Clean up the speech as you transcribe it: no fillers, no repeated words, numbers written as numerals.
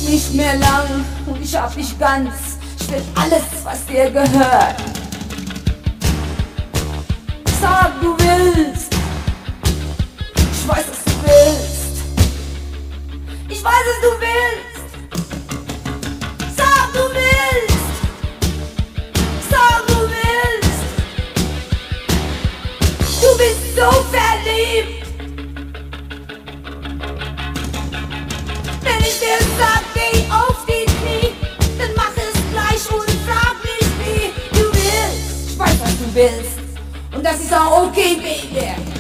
nicht mehr lang und ich hab dich ganz. Ich will alles, was dir gehört. Sag, du willst. Ich weiß, dass du willst. Ich weiß, dass du willst. Sag, du willst. Sag, du willst. Du bist so verliebt. Wenn ich dir sag, geh auf die Knie, dann mach es gleich und frag mich wie du willst. Ich weiß, was du willst. Und das ist auch okay, Baby.